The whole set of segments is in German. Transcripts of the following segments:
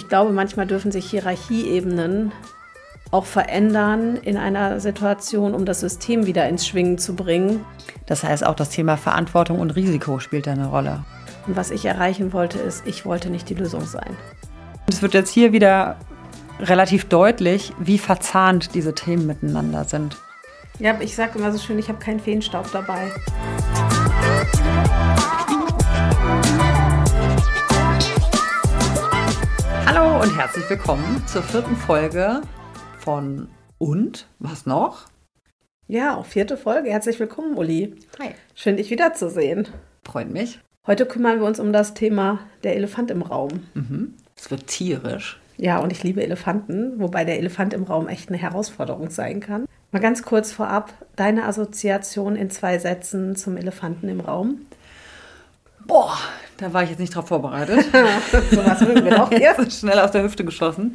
glaube, manchmal dürfen sich Hierarchieebenen auch verändern in einer Situation, um das System wieder ins Schwingen zu bringen. Das heißt, auch das Thema Verantwortung und Risiko spielt da eine Rolle. Und was ich erreichen wollte, ist, ich wollte nicht die Lösung sein. Es wird jetzt hier wieder relativ deutlich, wie verzahnt diese Themen miteinander sind. Ja, ich sage immer so schön, ich habe keinen Feenstaub dabei. Hallo und herzlich willkommen zur 4. Folge von Und? Was noch? Ja, auch 4. Folge. Herzlich willkommen, Uli. Hi. Schön, dich wiederzusehen. Freut mich. Heute kümmern wir uns um das Thema der Elefant im Raum. Es wird tierisch. Ja, und ich liebe Elefanten, wobei der Elefant im Raum echt eine Herausforderung sein kann. Mal ganz kurz vorab, deine Assoziation in 2 Sätzen zum Elefanten im Raum. Boah, da war ich jetzt nicht drauf vorbereitet. So was mögen wir doch hier. Schnell aus der Hüfte geschossen.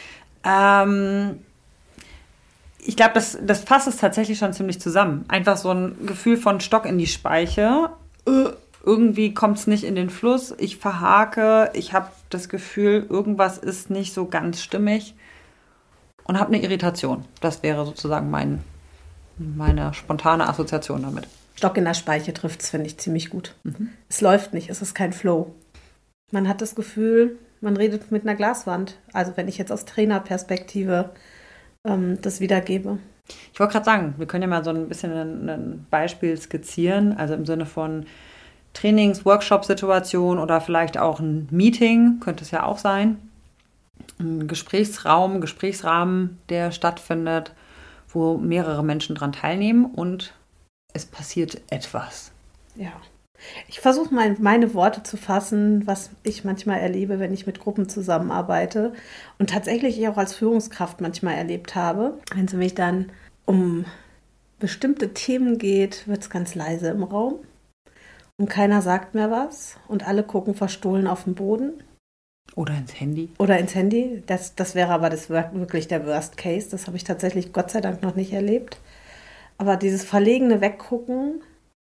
Ich glaube, das fasst es tatsächlich schon ziemlich zusammen. Einfach so ein Gefühl von Stock in die Speiche. Irgendwie kommt es nicht in den Fluss. Ich verhake. Ich habe das Gefühl, irgendwas ist nicht so ganz stimmig. Und habe eine Irritation. Das wäre sozusagen meine spontane Assoziation damit. Stock in der Speiche trifft es, finde ich, ziemlich gut. Es läuft nicht, es ist kein Flow. Man hat das Gefühl, man redet mit einer Glaswand. Also wenn ich jetzt aus Trainerperspektive das wiedergebe. Ich wollte gerade sagen, wir können ja mal so ein bisschen ein Beispiel skizzieren. Also im Sinne von Trainings-, Workshop-Situation oder vielleicht auch ein Meeting, könnte es ja auch sein. Ein Gesprächsrahmen, der stattfindet, wo mehrere Menschen dran teilnehmen und es passiert etwas. Ja, ich versuche mal meine Worte zu fassen, was ich manchmal erlebe, wenn ich mit Gruppen zusammenarbeite und tatsächlich ich auch als Führungskraft manchmal erlebt habe. Wenn es nämlich dann um bestimmte Themen geht, wird es ganz leise im Raum und keiner sagt mehr was und alle gucken verstohlen auf den Boden. Oder ins Handy. Das wäre aber wirklich der Worst Case. Das habe ich tatsächlich Gott sei Dank noch nicht erlebt. Aber dieses verlegene Weggucken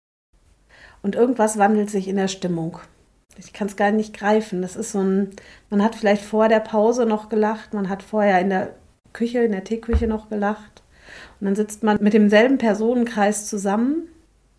und irgendwas wandelt sich in der Stimmung. Ich kann es gar nicht greifen. Das ist man hat vielleicht vor der Pause noch gelacht, man hat vorher in der Teeküche noch gelacht. Und dann sitzt man mit demselben Personenkreis zusammen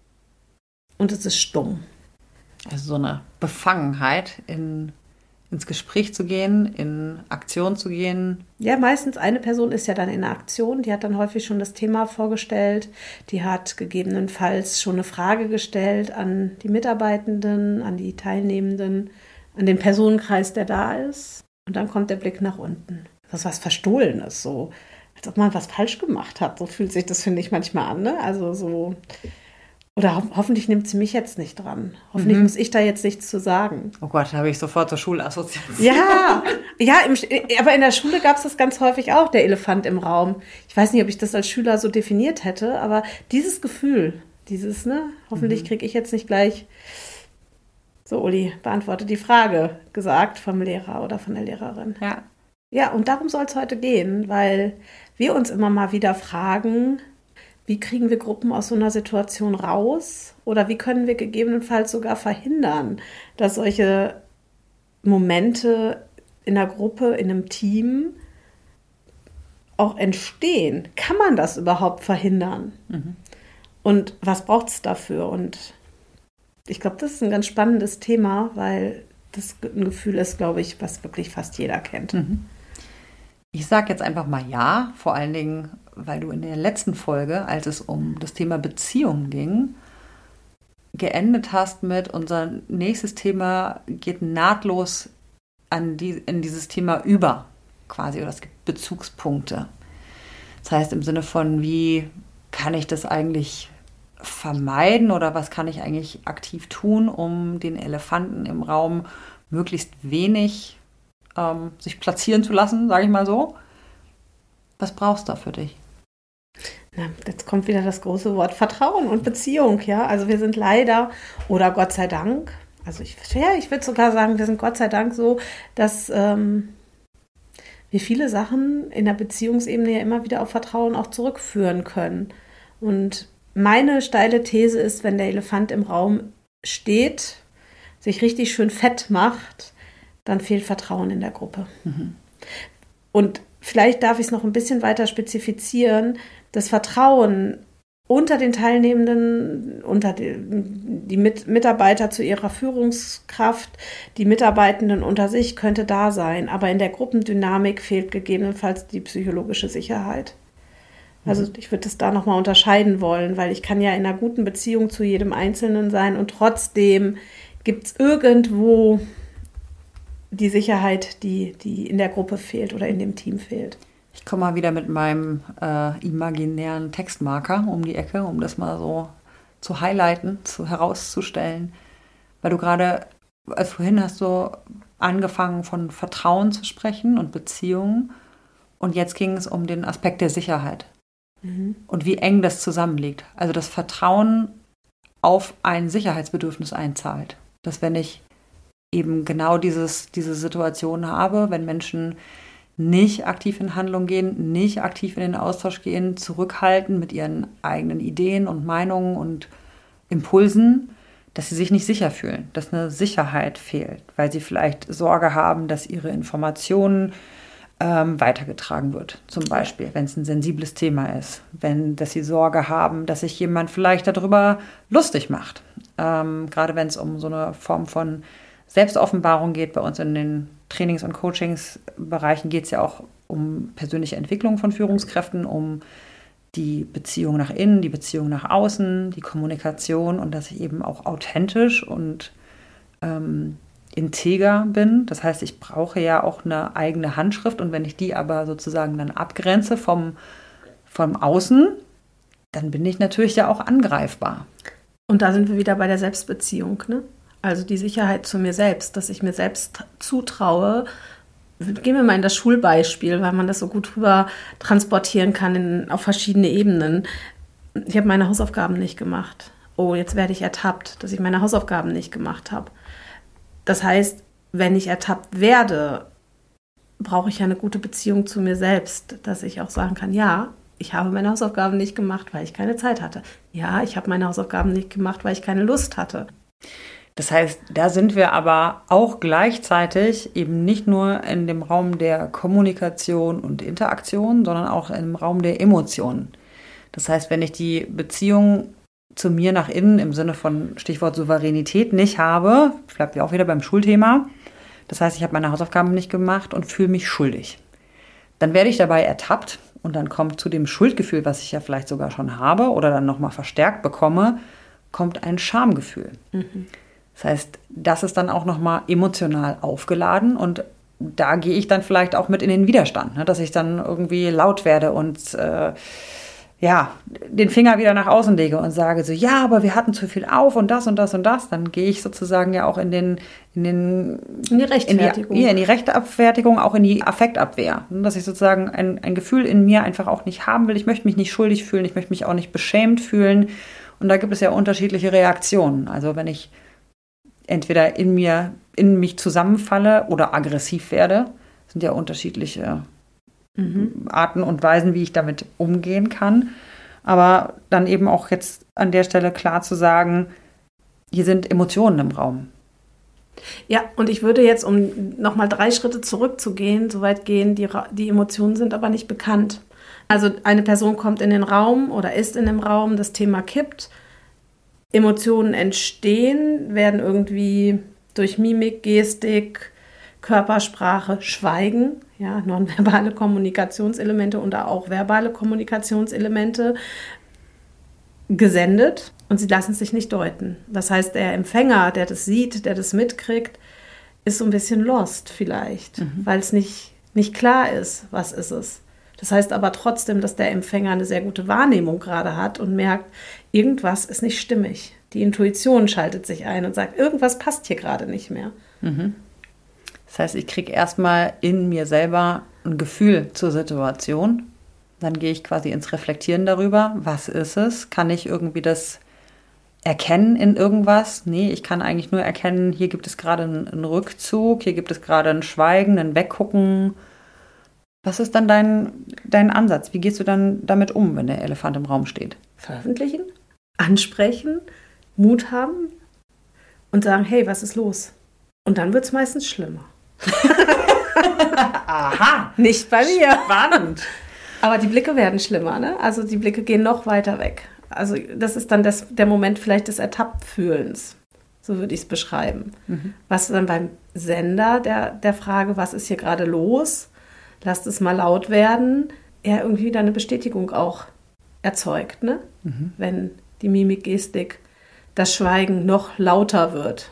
und es ist stumm. Also so eine Befangenheit ins Gespräch zu gehen, in Aktion zu gehen. Ja, meistens eine Person ist ja dann in der Aktion, die hat dann häufig schon das Thema vorgestellt, die hat gegebenenfalls schon eine Frage gestellt an die Mitarbeitenden, an die Teilnehmenden, an den Personenkreis, der da ist. Und dann kommt der Blick nach unten. Das ist was Verstohlenes, so als ob man was falsch gemacht hat. So fühlt sich das, finde ich, manchmal an, ne? Also so... Oder hoffentlich nimmt sie mich jetzt nicht dran. Hoffentlich muss ich da jetzt nichts zu sagen. Oh Gott, da habe ich sofort zur Schulassoziation. Ja, aber in der Schule gab es das ganz häufig auch, der Elefant im Raum. Ich weiß nicht, ob ich das als Schüler so definiert hätte, aber dieses Gefühl, hoffentlich kriege ich jetzt nicht gleich, so Uli, beantworte die Frage, gesagt vom Lehrer oder von der Lehrerin. Ja. Ja, und darum soll es heute gehen, weil wir uns immer mal wieder fragen, wie kriegen wir Gruppen aus so einer Situation raus? Oder wie können wir gegebenenfalls sogar verhindern, dass solche Momente in einer Gruppe, in einem Team auch entstehen? Kann man das überhaupt verhindern? Und was braucht es dafür? Und ich glaube, das ist ein ganz spannendes Thema, weil das ein Gefühl ist, glaube ich, was wirklich fast jeder kennt. Ich sage jetzt einfach mal ja, vor allen Dingen, weil du in der letzten Folge, als es um das Thema Beziehungen ging, geendet hast mit unser nächstes Thema geht nahtlos in dieses Thema über, quasi, oder es gibt Bezugspunkte. Das heißt im Sinne von, wie kann ich das eigentlich vermeiden oder was kann ich eigentlich aktiv tun, um den Elefanten im Raum möglichst wenig sich platzieren zu lassen, sage ich mal so. Was brauchst du da für dich? Na, jetzt kommt wieder das große Wort Vertrauen und Beziehung, ja. Also wir sind leider, oder Gott sei Dank, also ich würde sogar sagen, wir sind Gott sei Dank so, dass wir viele Sachen in der Beziehungsebene ja immer wieder auf Vertrauen auch zurückführen können. Und meine steile These ist, wenn der Elefant im Raum steht, sich richtig schön fett macht, dann fehlt Vertrauen in der Gruppe. Und vielleicht darf ich es noch ein bisschen weiter spezifizieren. Das Vertrauen unter den Teilnehmenden, unter die Mitarbeiter zu ihrer Führungskraft, die Mitarbeitenden unter sich könnte da sein. Aber in der Gruppendynamik fehlt gegebenenfalls die psychologische Sicherheit. Also ich würde das da nochmal unterscheiden wollen, weil ich kann ja in einer guten Beziehung zu jedem Einzelnen sein und trotzdem gibt es irgendwo die Sicherheit, die in der Gruppe fehlt oder in dem Team fehlt. Ich komme mal wieder mit meinem imaginären Textmarker um die Ecke, um das mal so zu highlighten, herauszustellen. Weil du gerade, vorhin hast du angefangen von Vertrauen zu sprechen und Beziehungen und jetzt ging es um den Aspekt der Sicherheit. Und wie eng das zusammenliegt. Also das Vertrauen auf ein Sicherheitsbedürfnis einzahlt. Dass wenn ich eben genau diese Situation habe, wenn Menschen nicht aktiv in Handlung gehen, nicht aktiv in den Austausch gehen, zurückhalten mit ihren eigenen Ideen und Meinungen und Impulsen, dass sie sich nicht sicher fühlen, dass eine Sicherheit fehlt, weil sie vielleicht Sorge haben, dass ihre Informationen weitergetragen wird. Zum Beispiel, wenn es ein sensibles Thema ist. Dass sie Sorge haben, dass sich jemand vielleicht darüber lustig macht. Gerade wenn es um so eine Form von Selbstoffenbarung geht. Bei uns in den Trainings- und Coachingsbereichen geht es ja auch um persönliche Entwicklung von Führungskräften, um die Beziehung nach innen, die Beziehung nach außen, die Kommunikation und dass ich eben auch authentisch und integer bin. Das heißt, ich brauche ja auch eine eigene Handschrift und wenn ich die aber sozusagen dann abgrenze vom Außen, dann bin ich natürlich ja auch angreifbar. Und da sind wir wieder bei der Selbstbeziehung, ne? Also die Sicherheit zu mir selbst, dass ich mir selbst zutraue. Gehen wir mal in das Schulbeispiel, weil man das so gut rüber transportieren kann auf verschiedene Ebenen. Ich habe meine Hausaufgaben nicht gemacht. Oh, jetzt werde ich ertappt, dass ich meine Hausaufgaben nicht gemacht habe. Das heißt, wenn ich ertappt werde, brauche ich ja eine gute Beziehung zu mir selbst, dass ich auch sagen kann, ja, ich habe meine Hausaufgaben nicht gemacht, weil ich keine Zeit hatte. Ja, ich habe meine Hausaufgaben nicht gemacht, weil ich keine Lust hatte. Das heißt, da sind wir aber auch gleichzeitig eben nicht nur in dem Raum der Kommunikation und Interaktion, sondern auch im Raum der Emotionen. Das heißt, wenn ich die Beziehung zu mir nach innen im Sinne von Stichwort Souveränität nicht habe, ich bleibe ja auch wieder beim Schulthema, das heißt, ich habe meine Hausaufgaben nicht gemacht und fühle mich schuldig. Dann werde ich dabei ertappt und dann kommt zu dem Schuldgefühl, was ich ja vielleicht sogar schon habe oder dann nochmal verstärkt bekomme, kommt ein Schamgefühl. Das heißt, das ist dann auch nochmal emotional aufgeladen und da gehe ich dann vielleicht auch mit in den Widerstand, ne, dass ich dann irgendwie laut werde und den Finger wieder nach außen lege und sage so, ja, aber wir hatten zu viel auf und das und das und das, dann gehe ich sozusagen ja auch in die Rechtfertigung. In die Rechtfertigung, auch in die Affektabwehr. Dass ich sozusagen ein Gefühl in mir einfach auch nicht haben will. Ich möchte mich nicht schuldig fühlen, ich möchte mich auch nicht beschämt fühlen. Und da gibt es ja unterschiedliche Reaktionen. Also wenn ich entweder in mich zusammenfalle oder aggressiv werde, sind ja unterschiedliche Arten und Weisen, wie ich damit umgehen kann. Aber dann eben auch jetzt an der Stelle klar zu sagen, hier sind Emotionen im Raum. Ja, und ich würde jetzt, um nochmal 3 Schritte zurückzugehen, so weit gehen, die Emotionen sind aber nicht bekannt. Also eine Person kommt in den Raum oder ist in dem Raum, das Thema kippt, Emotionen entstehen, werden irgendwie durch Mimik, Gestik, Körpersprache, Schweigen, ja, nonverbale Kommunikationselemente und auch verbale Kommunikationselemente gesendet und sie lassen sich nicht deuten. Das heißt, der Empfänger, der das sieht, der das mitkriegt, ist so ein bisschen lost vielleicht, weil es nicht klar ist, was ist es. Das heißt aber trotzdem, dass der Empfänger eine sehr gute Wahrnehmung gerade hat und merkt, irgendwas ist nicht stimmig. Die Intuition schaltet sich ein und sagt, irgendwas passt hier gerade nicht mehr. Das heißt, ich kriege erstmal in mir selber ein Gefühl zur Situation. Dann gehe ich quasi ins Reflektieren darüber. Was ist es? Kann ich irgendwie das erkennen in irgendwas? Nee, ich kann eigentlich nur erkennen, hier gibt es gerade einen Rückzug, hier gibt es gerade ein Schweigen, ein Weggucken. Was ist dann dein Ansatz? Wie gehst du dann damit um, wenn der Elefant im Raum steht? Veröffentlichen, ansprechen, Mut haben und sagen, hey, was ist los? Und dann wird es meistens schlimmer. Aha. Nicht bei mir. Spannend. Aber die Blicke werden schlimmer, ne? Also die Blicke gehen noch weiter weg. Also das ist dann der Moment vielleicht des Ertapptfühlens. So würde ich es beschreiben. Was dann beim Sender der Frage, was ist hier gerade los? Lasst es mal laut werden, er irgendwie wieder eine Bestätigung auch erzeugt, ne? Wenn die Mimik, Gestik, das Schweigen noch lauter wird.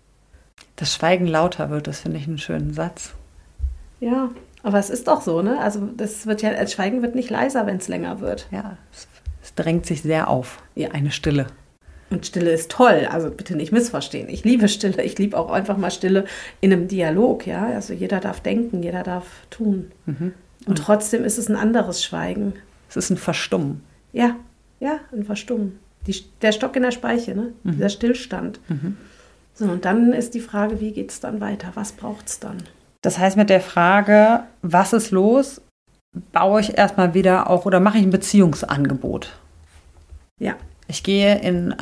Das Schweigen lauter wird, das finde ich einen schönen Satz. Ja, aber es ist doch so, ne? Also das Schweigen wird nicht leiser, wenn es länger wird. Ja, es drängt sich sehr auf. Ja. Eine Stille. Und Stille ist toll, also bitte nicht missverstehen. Ich liebe Stille, ich liebe auch einfach mal Stille in einem Dialog, ja. Also jeder darf denken, jeder darf tun. Und trotzdem ist es ein anderes Schweigen. Es ist ein Verstummen. Ja, ein Verstummen. Der Stock in der Speiche, ne? Dieser Stillstand. So, und dann ist die Frage, wie geht es dann weiter? Was braucht es dann? Das heißt, mit der Frage, was ist los, baue ich erstmal wieder auch oder mache ich ein Beziehungsangebot. Ja. Ich gehe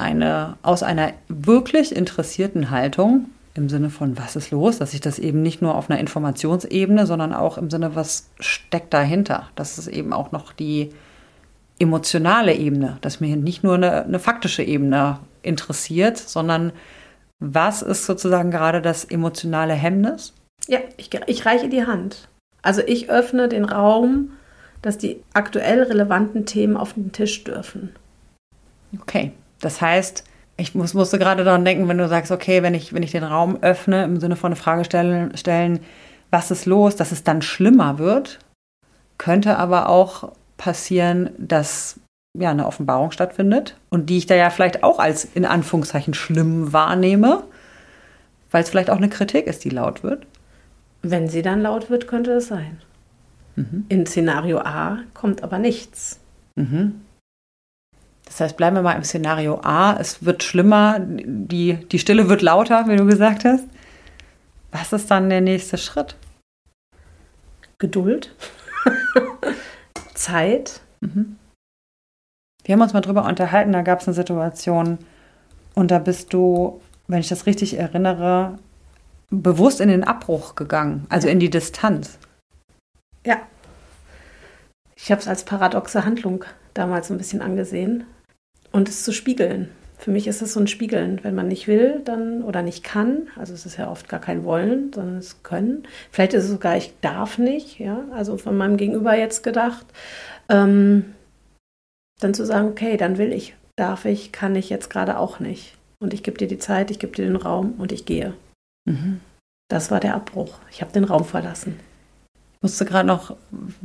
aus einer wirklich interessierten Haltung, im Sinne von, was ist los, dass ich das eben nicht nur auf einer Informationsebene, sondern auch im Sinne, was steckt dahinter. Das ist eben auch noch die emotionale Ebene, dass mir nicht nur eine faktische Ebene interessiert, sondern was ist sozusagen gerade das emotionale Hemmnis? Ja, ich reiche die Hand. Also ich öffne den Raum, dass die aktuell relevanten Themen auf den Tisch dürfen. Okay, das heißt, ich musste gerade daran denken, wenn du sagst, okay, wenn ich den Raum öffne, im Sinne von eine Frage stellen, was ist los, dass es dann schlimmer wird, könnte aber auch passieren, dass ja eine Offenbarung stattfindet und die ich da ja vielleicht auch als in Anführungszeichen schlimm wahrnehme, weil es vielleicht auch eine Kritik ist, die laut wird. Wenn sie dann laut wird, könnte es sein. In Szenario A kommt aber nichts. Das heißt, bleiben wir mal im Szenario A. Es wird schlimmer, die Stille wird lauter, wie du gesagt hast. Was ist dann der nächste Schritt? Geduld. Zeit. Wir haben uns mal drüber unterhalten, da gab es eine Situation und da bist du, wenn ich das richtig erinnere, bewusst in den Abbruch gegangen, also in die Distanz. Ja. Ich habe es als paradoxe Handlung damals ein bisschen angesehen. Und es zu spiegeln. Für mich ist es so ein Spiegeln. Wenn man nicht will, dann oder nicht kann, also es ist ja oft gar kein Wollen, sondern es Können. Vielleicht ist es sogar, ich darf nicht, ja, also von meinem Gegenüber jetzt gedacht. Dann zu sagen, okay, dann will ich, darf ich, kann ich jetzt gerade auch nicht. Und ich gebe dir die Zeit, ich gebe dir den Raum und ich gehe. Das war der Abbruch. Ich habe den Raum verlassen. Ich musste gerade noch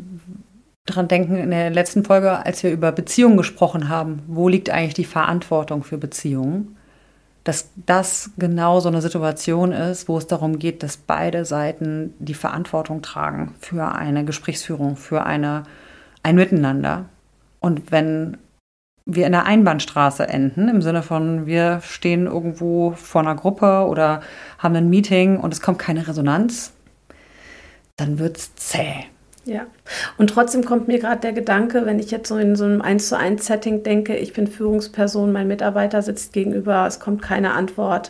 dran denken, in der letzten Folge, als wir über Beziehungen gesprochen haben, wo liegt eigentlich die Verantwortung für Beziehungen? Dass das genau so eine Situation ist, wo es darum geht, dass beide Seiten die Verantwortung tragen für eine Gesprächsführung, für ein Miteinander. Und wenn wir in der Einbahnstraße enden, im Sinne von, wir stehen irgendwo vor einer Gruppe oder haben ein Meeting und es kommt keine Resonanz, dann wird es zäh. Ja, und trotzdem kommt mir gerade der Gedanke, wenn ich jetzt so in so einem 1:1-Setting denke, ich bin Führungsperson, mein Mitarbeiter sitzt gegenüber, es kommt keine Antwort,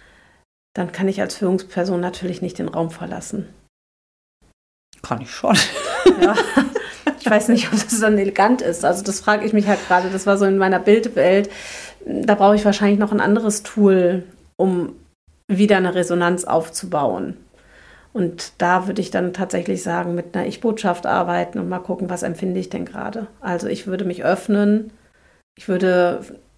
dann kann ich als Führungsperson natürlich nicht den Raum verlassen. Kann ich schon. Ja, ich weiß nicht, ob das dann elegant ist. Also das frage ich mich halt gerade, das war so in meiner Bildwelt, da brauche ich wahrscheinlich noch ein anderes Tool, um wieder eine Resonanz aufzubauen. Und da würde ich dann tatsächlich sagen, mit einer Ich-Botschaft arbeiten und mal gucken, was empfinde ich denn gerade. Also ich würde mich öffnen, ich würde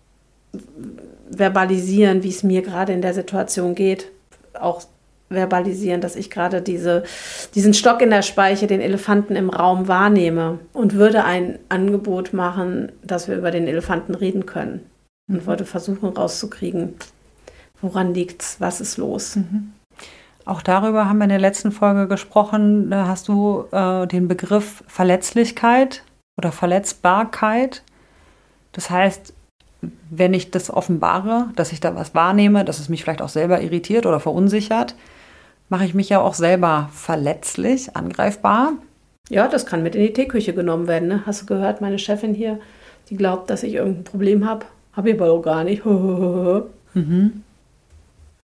verbalisieren, wie es mir gerade in der Situation geht. Auch verbalisieren, dass ich gerade diesen Stock in der Speiche, den Elefanten im Raum wahrnehme und würde ein Angebot machen, dass wir über den Elefanten reden können. Und würde versuchen rauszukriegen, woran liegt's, was ist los. Auch darüber haben wir in der letzten Folge gesprochen. Da hast du den Begriff Verletzlichkeit oder Verletzbarkeit. Das heißt, wenn ich das offenbare, dass ich da was wahrnehme, dass es mich vielleicht auch selber irritiert oder verunsichert, mache ich mich ja auch selber verletzlich, angreifbar. Ja, das kann mit in die Teeküche genommen werden. Ne? Hast du gehört, meine Chefin hier, die glaubt, dass ich irgendein Problem habe. Habe ich aber auch gar nicht.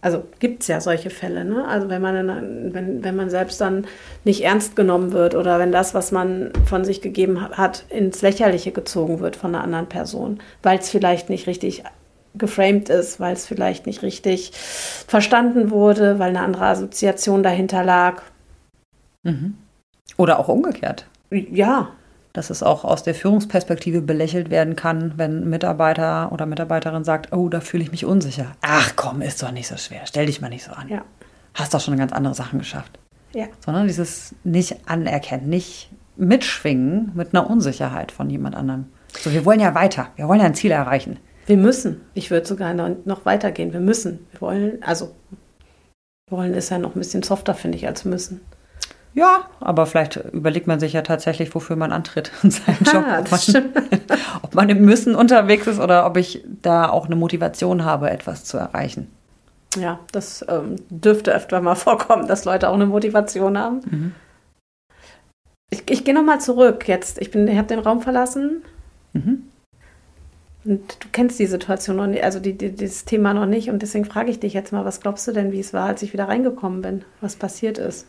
Also gibt es ja solche Fälle, ne? Also wenn man selbst dann nicht ernst genommen wird oder wenn das, was man von sich gegeben hat, ins Lächerliche gezogen wird von einer anderen Person, weil es vielleicht nicht richtig geframed ist, weil es vielleicht nicht richtig verstanden wurde, weil eine andere Assoziation dahinter lag. Mhm. Oder auch umgekehrt. Ja. Dass es auch aus der Führungsperspektive belächelt werden kann, wenn ein Mitarbeiter oder Mitarbeiterin sagt, oh, da fühle ich mich unsicher. Ach komm, ist doch nicht so schwer. Stell dich mal nicht so an. Ja. Hast doch schon ganz andere Sachen geschafft. Ja. Sondern dieses nicht anerkennen, nicht mitschwingen mit einer Unsicherheit von jemand anderem. So, wir wollen ja weiter. Wir wollen ja ein Ziel erreichen. Wir müssen. Ich würde sogar noch weitergehen. Wir müssen. Wir wollen ist ja noch ein bisschen softer, finde ich, als müssen. Ja, aber vielleicht überlegt man sich ja tatsächlich, wofür man antritt in seinem Job. Ob man im Müssen unterwegs ist oder ob ich da auch eine Motivation habe, etwas zu erreichen. Ja, das dürfte öfter mal vorkommen, dass Leute auch eine Motivation haben. Mhm. Ich gehe nochmal zurück jetzt. Ich habe den Raum verlassen. Mhm. Und du kennst die Situation noch nicht, also das Thema noch nicht. Und deswegen frage ich dich jetzt mal, was glaubst du denn, wie es war, als ich wieder reingekommen bin? Was passiert ist?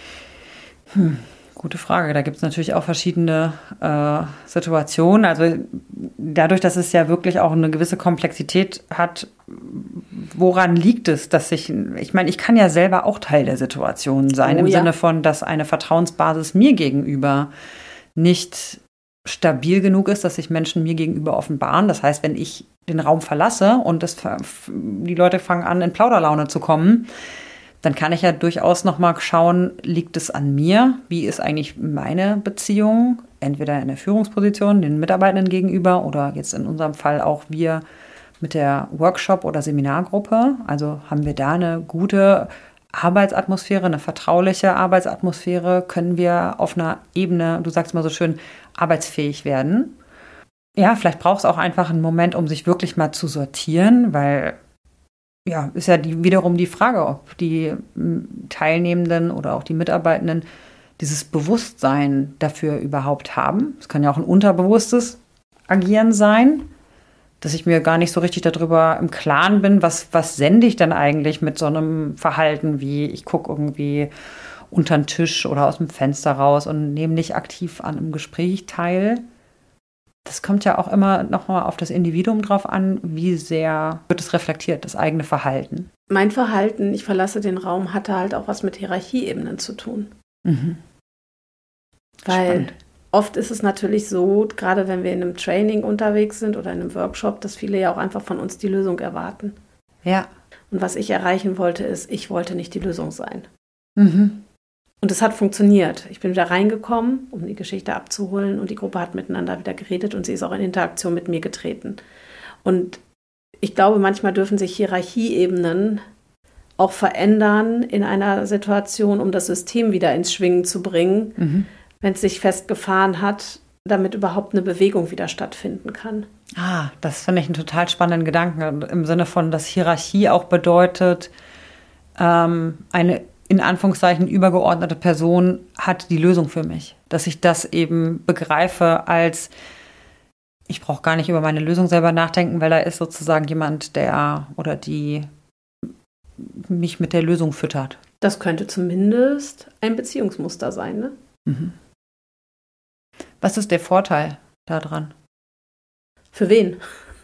Gute Frage. Da gibt es natürlich auch verschiedene Situationen. Also dadurch, dass es ja wirklich auch eine gewisse Komplexität hat, woran liegt es, dass ich meine, ich kann ja selber auch Teil der Situation sein, im Sinne von, dass eine Vertrauensbasis mir gegenüber nicht stabil genug ist, dass sich Menschen mir gegenüber offenbaren. Das heißt, wenn ich den Raum verlasse und die Leute fangen an, in Plauderlaune zu kommen, dann kann ich ja durchaus noch mal schauen, liegt es an mir? Wie ist eigentlich meine Beziehung? Entweder in der Führungsposition, den Mitarbeitenden gegenüber oder jetzt in unserem Fall auch wir mit der Workshop- oder Seminargruppe. Also haben wir da eine gute Arbeitsatmosphäre, eine vertrauliche Arbeitsatmosphäre? Können wir auf einer Ebene, du sagst mal so schön, arbeitsfähig werden? Ja, vielleicht braucht es auch einfach einen Moment, um sich wirklich mal zu sortieren, weil ja, ist ja wiederum die Frage, ob die Teilnehmenden oder auch die Mitarbeitenden dieses Bewusstsein dafür überhaupt haben. Es kann ja auch ein unterbewusstes Agieren sein, dass ich mir gar nicht so richtig darüber im Klaren bin, was sende ich denn eigentlich mit so einem Verhalten wie ich gucke irgendwie unter den Tisch oder aus dem Fenster raus und nehme nicht aktiv an einem Gespräch teil. Das kommt ja auch immer nochmal auf das Individuum drauf an, wie sehr wird es reflektiert, das eigene Verhalten. Mein Verhalten, ich verlasse den Raum, hatte halt auch was mit Hierarchieebenen zu tun. Mhm. Weil spannend. Oft ist es natürlich so, gerade wenn wir in einem Training unterwegs sind oder in einem Workshop, dass viele ja auch einfach von uns die Lösung erwarten. Ja. Und was ich erreichen wollte, ist, ich wollte nicht die Lösung sein. Mhm. Und es hat funktioniert. Ich bin wieder reingekommen, um die Geschichte abzuholen und die Gruppe hat miteinander wieder geredet und sie ist auch in Interaktion mit mir getreten. Und ich glaube, manchmal dürfen sich Hierarchieebenen auch verändern in einer Situation, um das System wieder ins Schwingen zu bringen, wenn es sich festgefahren hat, damit überhaupt eine Bewegung wieder stattfinden kann. Das finde ich einen total spannenden Gedanken, im Sinne von, dass Hierarchie auch bedeutet, eine in Anführungszeichen übergeordnete Person hat die Lösung für mich. Dass ich das eben begreife als, ich brauche gar nicht über meine Lösung selber nachdenken, weil da ist sozusagen jemand, der oder die mich mit der Lösung füttert. Das könnte zumindest ein Beziehungsmuster sein, ne? Mhm. Was ist der Vorteil daran? Für wen?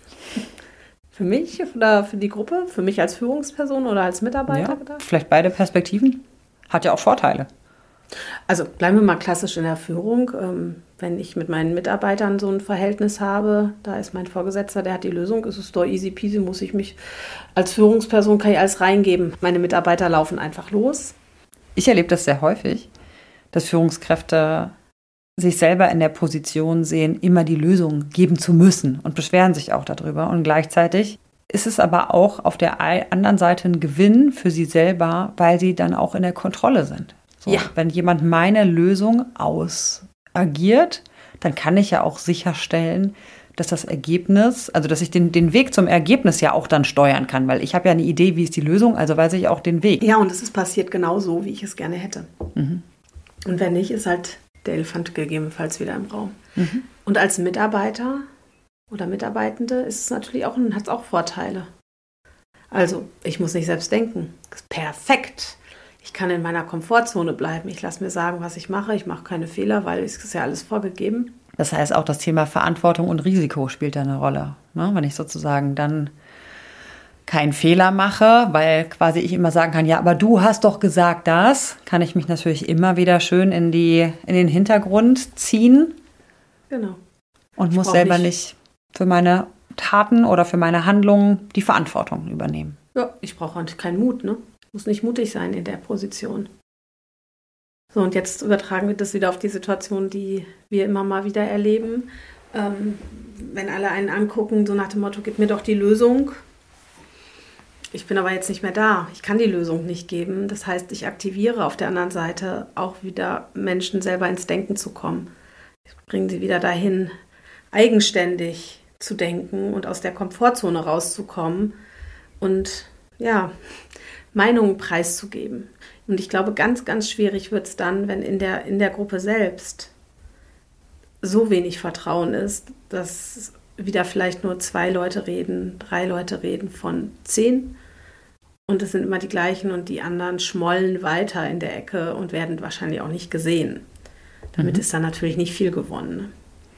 Für mich oder für die Gruppe? Für mich als Führungsperson oder als Mitarbeiter? Ja, vielleicht beide Perspektiven. Hat ja auch Vorteile. Also bleiben wir mal klassisch in der Führung. Wenn ich mit meinen Mitarbeitern so ein Verhältnis habe, da ist mein Vorgesetzter, der hat die Lösung, ist es doch easy peasy, muss ich mich als Führungsperson, kann ich alles reingeben. Meine Mitarbeiter laufen einfach los. Ich erlebe das sehr häufig, dass Führungskräfte sich selber in der Position sehen, immer die Lösung geben zu müssen und beschweren sich auch darüber. Und gleichzeitig ist es aber auch auf der anderen Seite ein Gewinn für sie selber, weil sie dann auch in der Kontrolle sind. So, ja. Wenn jemand meine Lösung ausagiert, dann kann ich ja auch sicherstellen, dass das Ergebnis, also dass ich den Weg zum Ergebnis ja auch dann steuern kann, weil ich habe ja eine Idee, wie ist die Lösung, also weiß ich auch den Weg. Ja, und es ist passiert genau so, wie ich es gerne hätte. Mhm. Und wenn nicht, ist halt der Elefant gegebenenfalls wieder im Raum. Mhm. Und als Mitarbeiter oder Mitarbeitende ist es natürlich auch, hat es auch Vorteile. Also, ich muss nicht selbst denken. Das ist perfekt. Ich kann in meiner Komfortzone bleiben. Ich lasse mir sagen, was ich mache. Ich mache keine Fehler, weil es ist ja alles vorgegeben. Das heißt, auch das Thema Verantwortung und Risiko spielt da eine Rolle. Ne? Wenn ich sozusagen dann keinen Fehler mache, weil quasi ich immer sagen kann, ja, aber du hast doch gesagt das, kann ich mich natürlich immer wieder schön in den Hintergrund ziehen. Genau. Und muss selber nicht für meine Taten oder für meine Handlungen die Verantwortung übernehmen. Ja, ich brauche keinen Mut, ne? Muss nicht mutig sein in der Position. So, und jetzt übertragen wir das wieder auf die Situation, die wir immer mal wieder erleben. Wenn alle einen angucken, so nach dem Motto, gib mir doch die Lösung. Ich bin aber jetzt nicht mehr da. Ich kann die Lösung nicht geben. Das heißt, ich aktiviere auf der anderen Seite auch wieder Menschen selber ins Denken zu kommen. Ich bringe sie wieder dahin, eigenständig zu denken und aus der Komfortzone rauszukommen und ja, Meinungen preiszugeben. Und ich glaube, ganz, ganz schwierig wird es dann, wenn in der Gruppe selbst so wenig Vertrauen ist, dass wieder vielleicht nur 2 Leute reden, 3 Leute reden von 10 und es sind immer die gleichen und die anderen schmollen weiter in der Ecke und werden wahrscheinlich auch nicht gesehen. Damit ist dann natürlich nicht viel gewonnen.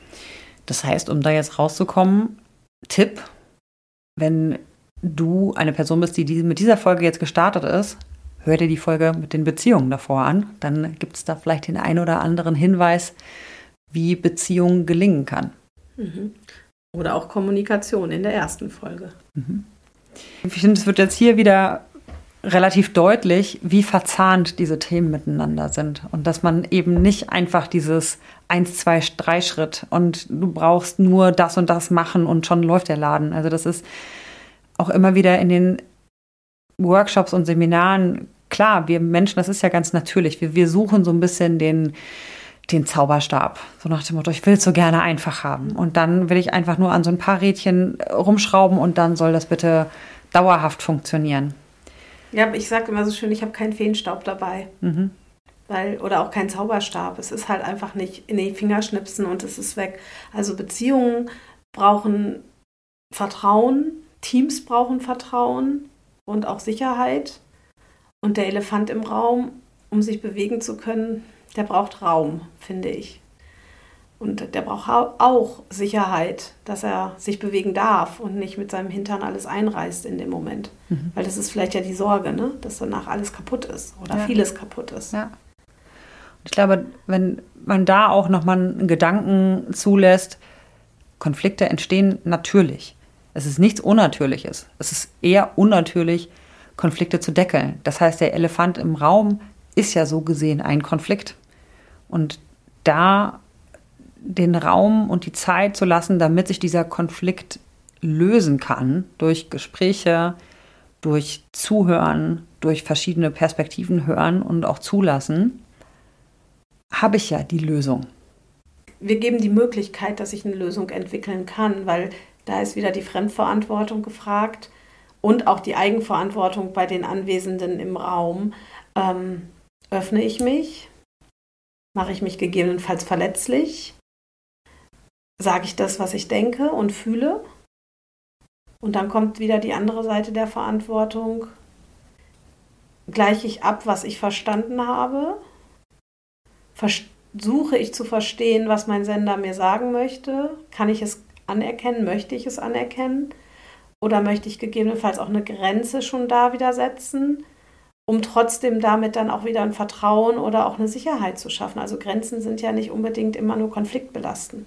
Das heißt, um da jetzt rauszukommen, Tipp, wenn du eine Person bist, die mit dieser Folge jetzt gestartet ist, hör dir die Folge mit den Beziehungen davor an. Dann gibt es da vielleicht den einen oder anderen Hinweis, wie Beziehung gelingen kann. Oder auch Kommunikation in der ersten Folge. Ich finde, es wird jetzt hier wieder relativ deutlich, wie verzahnt diese Themen miteinander sind. Und dass man eben nicht einfach dieses 1, 2, 3 Schritt und du brauchst nur das und das machen und schon läuft der Laden. Also das ist auch immer wieder in den Workshops und Seminaren, klar, wir Menschen, das ist ja ganz natürlich. Wir suchen so ein bisschen den Zauberstab. So nach dem Motto, ich will es so gerne einfach haben. Und dann will ich einfach nur an so ein paar Rädchen rumschrauben und dann soll das bitte dauerhaft funktionieren. Ja, ich sage immer so schön, ich habe keinen Feenstaub dabei. Oder auch keinen Zauberstab. Es ist halt einfach nicht in die Finger schnipsen und es ist weg. Also Beziehungen brauchen Vertrauen, Teams brauchen Vertrauen und auch Sicherheit. Und der Elefant im Raum, um sich bewegen zu können, der braucht Raum, finde ich. Und der braucht auch Sicherheit, dass er sich bewegen darf und nicht mit seinem Hintern alles einreißt in dem Moment. Weil das ist vielleicht ja die Sorge, ne? Dass danach alles kaputt ist oder vieles kaputt ist. Ja. Ich glaube, wenn man da auch nochmal einen Gedanken zulässt, Konflikte entstehen natürlich. Es ist nichts Unnatürliches. Es ist eher unnatürlich, Konflikte zu deckeln. Das heißt, der Elefant im Raum ist ja so gesehen ein Konflikt. Und da den Raum und die Zeit zu lassen, damit sich dieser Konflikt lösen kann, durch Gespräche, durch Zuhören, durch verschiedene Perspektiven hören und auch zulassen, habe ich ja die Lösung. Wir geben die Möglichkeit, dass ich eine Lösung entwickeln kann, weil da ist wieder die Fremdverantwortung gefragt und auch die Eigenverantwortung bei den Anwesenden im Raum. Öffne ich mich? Mache ich mich gegebenenfalls verletzlich? Sage ich das, was ich denke und fühle? Und dann kommt wieder die andere Seite der Verantwortung. Gleiche ich ab, was ich verstanden habe? Versuche ich zu verstehen, was mein Sender mir sagen möchte? Kann ich es anerkennen? Möchte ich es anerkennen? Oder möchte ich gegebenenfalls auch eine Grenze schon da wieder setzen, um trotzdem damit dann auch wieder ein Vertrauen oder auch eine Sicherheit zu schaffen? Also Grenzen sind ja nicht unbedingt immer nur konfliktbelastend.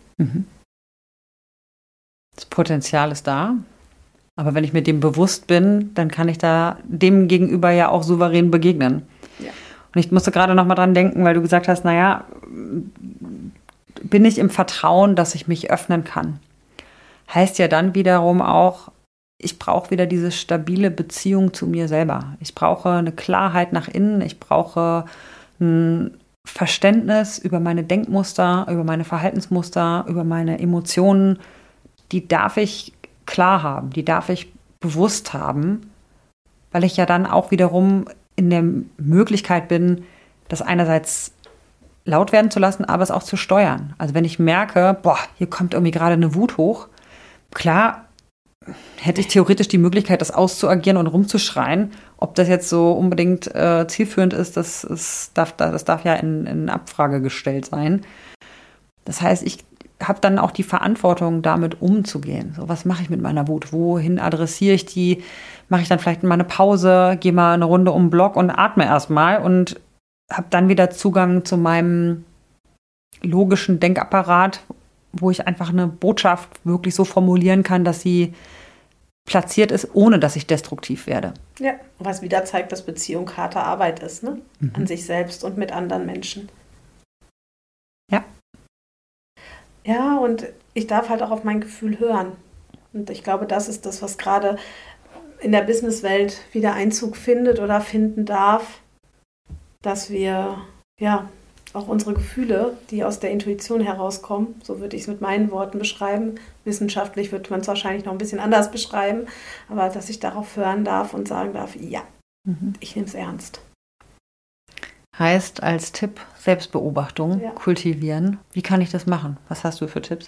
Das Potenzial ist da. Aber wenn ich mir dem bewusst bin, dann kann ich da dem gegenüber ja auch souverän begegnen. Ja. Und ich musste gerade noch mal dran denken, weil du gesagt hast, naja, bin ich im Vertrauen, dass ich mich öffnen kann. Heißt ja dann wiederum auch, ich brauche wieder diese stabile Beziehung zu mir selber. Ich brauche eine Klarheit nach innen, ich brauche ein Verständnis über meine Denkmuster, über meine Verhaltensmuster, über meine Emotionen. Die darf ich klar haben, die darf ich bewusst haben, weil ich ja dann auch wiederum in der Möglichkeit bin, das einerseits laut werden zu lassen, aber es auch zu steuern. Also wenn ich merke, hier kommt irgendwie gerade eine Wut hoch, klar, hätte ich theoretisch die Möglichkeit, das auszuagieren und rumzuschreien. Ob das jetzt so unbedingt zielführend ist, das darf ja in Abfrage gestellt sein. Das heißt, ich habe dann auch die Verantwortung, damit umzugehen. So, was mache ich mit meiner Wut? Wohin adressiere ich die? Mache ich dann vielleicht mal eine Pause, gehe mal eine Runde um den Block und atme erstmal und habe dann wieder Zugang zu meinem logischen Denkapparat, wo ich einfach eine Botschaft wirklich so formulieren kann, dass sie platziert ist, ohne dass ich destruktiv werde. Ja, was wieder zeigt, dass Beziehung harte Arbeit ist, ne? An sich selbst und mit anderen Menschen. Ja. Ja, und ich darf halt auch auf mein Gefühl hören. Und ich glaube, das ist das, was gerade in der Businesswelt wieder Einzug findet oder finden darf, dass wir ja auch unsere Gefühle, die aus der Intuition herauskommen, so würde ich es mit meinen Worten beschreiben. Wissenschaftlich wird man es wahrscheinlich noch ein bisschen anders beschreiben, aber dass ich darauf hören darf und sagen darf, ja, ich nehme es ernst. Heißt als Tipp Selbstbeobachtung kultivieren. Wie kann ich das machen? Was hast du für Tipps?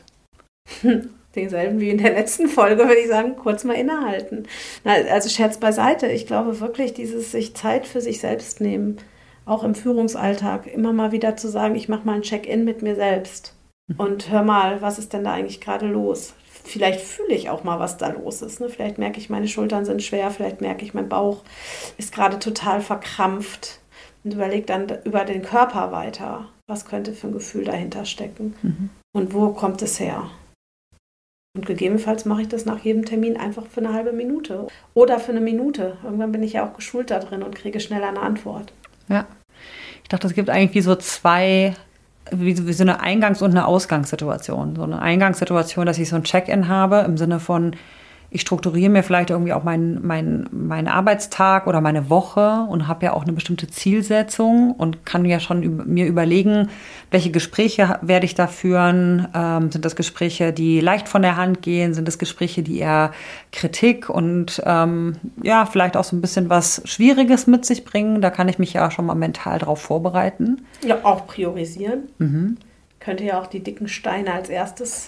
Denselben wie in der letzten Folge, würde ich sagen, kurz mal innehalten. Also Scherz beiseite. Ich glaube wirklich, dieses sich Zeit für sich selbst nehmen, auch im Führungsalltag, immer mal wieder zu sagen, ich mache mal ein Check-in mit mir selbst und hör mal, was ist denn da eigentlich gerade los? Vielleicht fühle ich auch mal, was da los ist. Ne? Vielleicht merke ich, meine Schultern sind schwer, vielleicht merke ich, mein Bauch ist gerade total verkrampft und überlege dann über den Körper weiter, was könnte für ein Gefühl dahinter stecken und wo kommt es her? Und gegebenenfalls mache ich das nach jedem Termin einfach für eine halbe Minute oder für eine Minute. Irgendwann bin ich ja auch geschult da drin und kriege schneller eine Antwort. Ja, ich dachte, es gibt eigentlich wie so zwei, wie so eine Eingangs- und eine Ausgangssituation. So eine Eingangssituation, dass ich so ein Check-in habe im Sinne von, ich strukturiere mir vielleicht irgendwie auch meinen Arbeitstag oder meine Woche und habe ja auch eine bestimmte Zielsetzung und kann ja schon mir überlegen, welche Gespräche werde ich da führen. Sind das Gespräche, die leicht von der Hand gehen? Sind das Gespräche, die eher Kritik und vielleicht auch so ein bisschen was Schwieriges mit sich bringen? Da kann ich mich ja schon mal mental drauf vorbereiten. Ja, auch priorisieren. Könnte ja auch die dicken Steine als erstes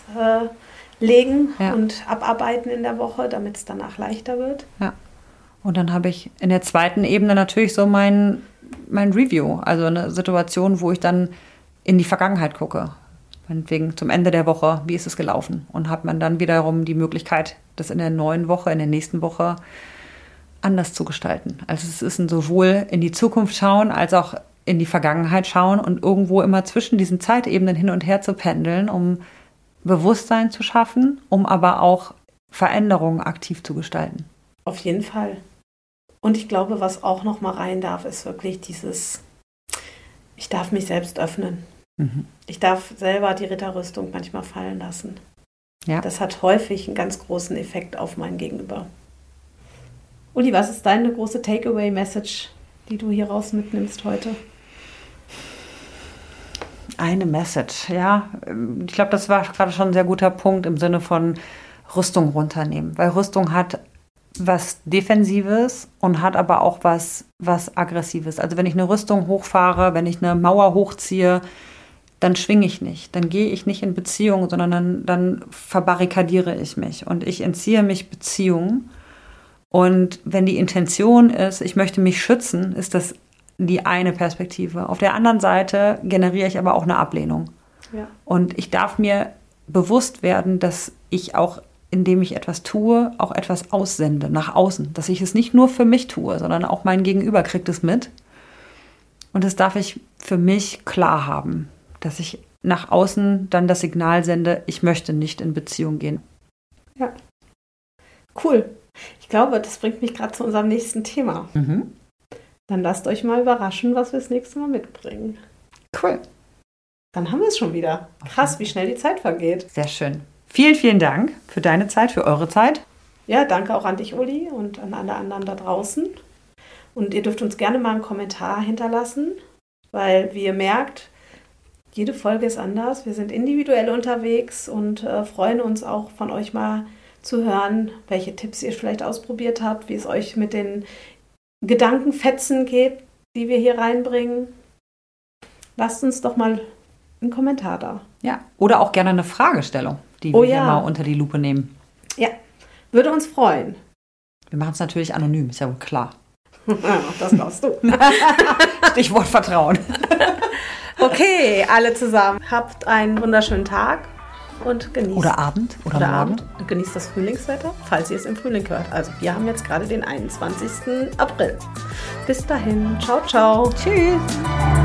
legen und abarbeiten in der Woche, damit es danach leichter wird. Ja. Und dann habe ich in der zweiten Ebene natürlich so mein Review, also eine Situation, wo ich dann in die Vergangenheit gucke. Meinetwegen zum Ende der Woche, wie ist es gelaufen? Und hat man dann wiederum die Möglichkeit, das in der neuen Woche, in der nächsten Woche anders zu gestalten. Also es ist sowohl in die Zukunft schauen, als auch in die Vergangenheit schauen und irgendwo immer zwischen diesen Zeitebenen hin und her zu pendeln, um Bewusstsein zu schaffen, um aber auch Veränderungen aktiv zu gestalten. Auf jeden Fall. Und ich glaube, was auch noch mal rein darf, ist wirklich dieses, ich darf mich selbst öffnen. Ich darf selber die Ritterrüstung manchmal fallen lassen. Ja. Das hat häufig einen ganz großen Effekt auf mein Gegenüber. Uli, was ist deine große Takeaway-Message, die du hier raus mitnimmst heute? Eine Message, ja. Ich glaube, das war gerade schon ein sehr guter Punkt im Sinne von Rüstung runternehmen. Weil Rüstung hat was Defensives und hat aber auch was Aggressives. Also wenn ich eine Rüstung hochfahre, wenn ich eine Mauer hochziehe, dann schwinge ich nicht. Dann gehe ich nicht in Beziehung, sondern dann verbarrikadiere ich mich. Und ich entziehe mich Beziehungen. Und wenn die Intention ist, ich möchte mich schützen, ist das die eine Perspektive. Auf der anderen Seite generiere ich aber auch eine Ablehnung. Ja. Und ich darf mir bewusst werden, dass ich auch, indem ich etwas tue, auch etwas aussende nach außen. Dass ich es nicht nur für mich tue, sondern auch mein Gegenüber kriegt es mit. Und das darf ich für mich klar haben, dass ich nach außen dann das Signal sende, ich möchte nicht in Beziehung gehen. Ja, cool. Ich glaube, das bringt mich gerade zu unserem nächsten Thema. Dann lasst euch mal überraschen, was wir das nächste Mal mitbringen. Cool. Dann haben wir es schon wieder. Krass, wie schnell die Zeit vergeht. Sehr schön. Vielen, vielen Dank für deine Zeit, für eure Zeit. Ja, danke auch an dich, Uli, und an alle anderen da draußen. Und ihr dürft uns gerne mal einen Kommentar hinterlassen, weil, wie ihr merkt, jede Folge ist anders. Wir sind individuell unterwegs und freuen uns auch von euch mal zu hören, welche Tipps ihr vielleicht ausprobiert habt, wie es euch mit den Gedankenfetzen geht, die wir hier reinbringen. Lasst uns doch mal einen Kommentar da. Ja, oder auch gerne eine Fragestellung, die wir hier mal unter die Lupe nehmen. Ja, Würde uns freuen. Wir machen es natürlich anonym, ist ja wohl klar. Das glaubst du. Stichwort Vertrauen. Okay, alle zusammen. Habt einen wunderschönen Tag und genießt. Oder Abend oder morgen. Abend. Genießt das Frühlingswetter, falls ihr es im Frühling hört. Also wir haben jetzt gerade den 21. April. Bis dahin. Ciao, ciao. Tschüss.